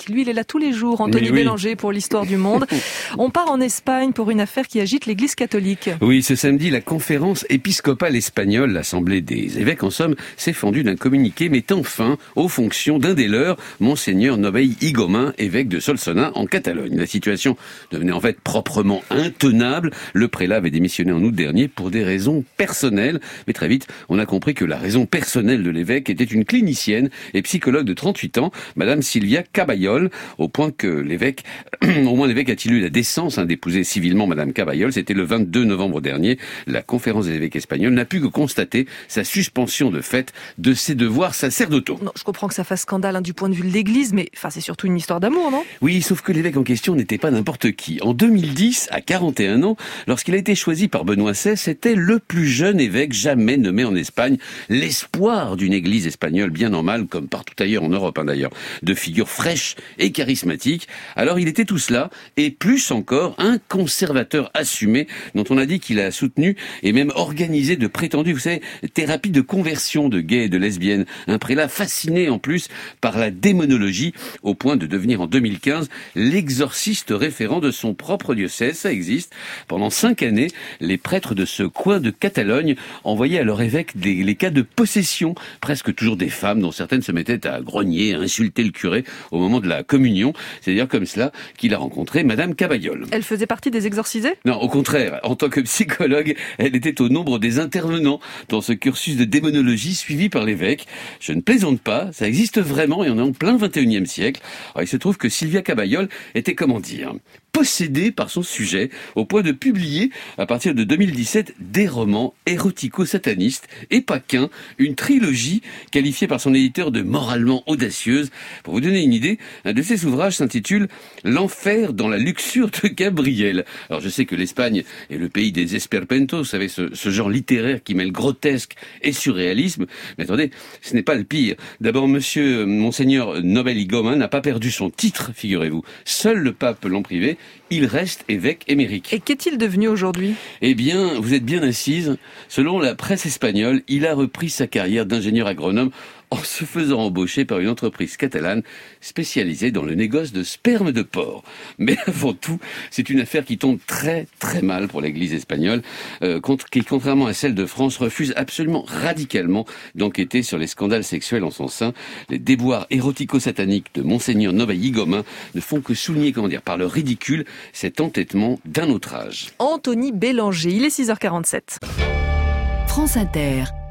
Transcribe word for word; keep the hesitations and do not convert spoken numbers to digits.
l'évêque. Lui, il est là tous les jours, Anthony oui. Bélanger, pour l'histoire du monde. On part en Espagne pour une affaire qui agite l'église catholique. Oui, ce samedi, la conférence épiscopale espagnole, l'Assemblée des évêques en somme, s'est fendue d'un communiqué mettant fin aux fonctions d'un des leurs, Monseigneur Nobel Igomin, évêque de Solsona en Catalogne. La situation devenait en fait proprement intenable. Le prélat avait démissionné en août dernier pour des raisons personnelles. Mais très vite, on a compris que la raison personnelle de l'évêque était une clinicienne et psychologue de trente-huit ans, Madame Silvia Caballol, au point que l'évêque, au moins l'évêque a-t-il eu la décence hein, d'épouser civilement Madame Caballol. C'était le vingt-deux novembre dernier. La conférence des évêques espagnols n'a pu que constater sa suspension de fait de ses devoirs sacerdotaux. Non, je comprends que ça fasse scandale hein, du point de vue de l'église, mais enfin, c'est surtout une histoire d'amour, non ? Oui, sauf que l'évêque en question n'était pas n'importe qui. En deux mille dix, à quarante et un ans, lorsqu'il a été choisi par Benoît seize, c'était le plus jeune évêque jamais nommé en Espagne, l'espoir d'une église espagnole bien en mal, comme partout ailleurs en Europe hein, d'ailleurs, de figures fraîches et charismatiques. Alors il était tout cela, et plus encore, un conservateur assumé, dont on a dit qu'il a soutenu et même organisé de prétendues, vous savez, thérapies de conversion de gays et de lesbiennes. Un prélat fasciné en plus par la démonologie, au point de devenir en deux mille quinze l'exorciste référent de son propre diocèse. Ça existe. Pendant cinq années, les prêtres de ce coin de Catalogne envoyaient à leur évêque des, les cas de possession, presque toujours des femmes, dont certaines se mettaient à grogner, à insulter le curé au moment de la communion. C'est d'ailleurs comme cela qu'il a rencontré Madame Caballol. Elle faisait partie des exorcisés ? Non, au contraire. En tant que psychologue, elle était au nombre des intervenants dans ce cursus de démonologie suivi par l'évêque. Je ne plaisante pas, ça existe vraiment et on est en plein vingt et unième siècle. Alors, il se trouve que Silvia Caballol était, comment dire, possédée par son sujet, au point de publier, à partir de deux mille dix-sept, des romans érotico-satanistes, et pas qu'un, une trilogie qualifiée par son éditeur de moralement audacieuse. Pour vous donner une idée, un de ses ouvrages s'intitule « L'enfer dans la luxure de Gabriel ». Alors je sais que l'Espagne est le pays des esperpentos, vous savez, ce, ce genre littéraire qui mêle grotesque et surréalisme. Mais attendez, ce n'est pas le pire. D'abord, monsieur Monseigneur Nobel Igomin n'a pas perdu son titre, figurez-vous. Seul le pape l'en privé. Il reste évêque émérite. Et qu'est-il devenu aujourd'hui ? Eh bien, vous êtes bien assise. Selon la presse espagnole, il a repris sa carrière d'ingénieur agronome en se faisant embaucher par une entreprise catalane spécialisée dans le négoce de sperme de porc. Mais avant tout, c'est une affaire qui tombe très très mal pour l'Église espagnole, euh, qui, contrairement à celle de France, refuse absolument radicalement d'enquêter sur les scandales sexuels en son sein. Les déboires érotico-sataniques de Monseigneur Nobel Igomin ne font que souligner, comment dire, par le ridicule, cet entêtement d'un autre âge. Anthony Bélanger, il est six heures quarante-sept. France Inter.